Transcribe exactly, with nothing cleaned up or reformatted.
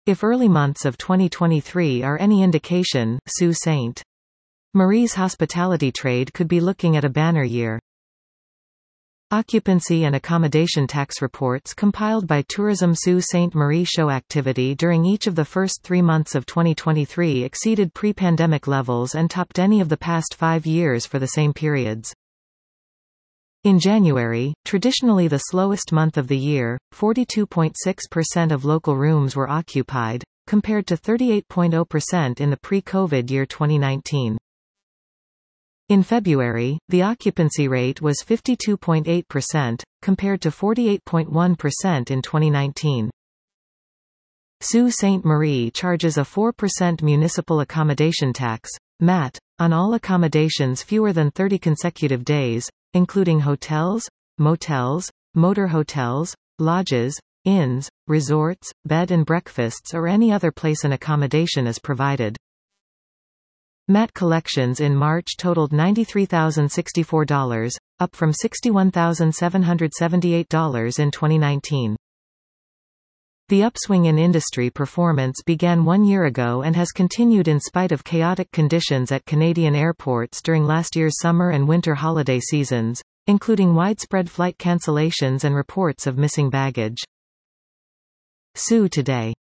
If early months of twenty twenty-three are any indication, Sault Ste. Marie's hospitality trade could be looking at a banner year. Occupancy and accommodation tax reports compiled by Tourism Sault Ste. Marie show activity during each of the first three months of twenty twenty-three exceeded pre-pandemic levels and topped any of the past five years for the same periods. In January, traditionally the slowest month of the year, forty-two point six percent of local rooms were occupied, compared to thirty-eight point zero percent in the pre-COVID year twenty nineteen. In February, the occupancy rate was fifty-two point eight percent, compared to forty-eight point one percent in twenty nineteen. Sault Ste. Marie charges a four percent municipal accommodation tax, M A T, on all accommodations fewer than thirty consecutive days, including hotels, motels, motor hotels, lodges, inns, resorts, bed and breakfasts or any other place an accommodation is provided. M A T collections in March totaled ninety-three thousand sixty-four dollars, up from sixty-one thousand seven hundred seventy-eight dollars in twenty nineteen. The upswing in industry performance began one year ago and has continued in spite of chaotic conditions at Canadian airports during last year's summer and winter holiday seasons, including widespread flight cancellations and reports of missing baggage. Sault Today.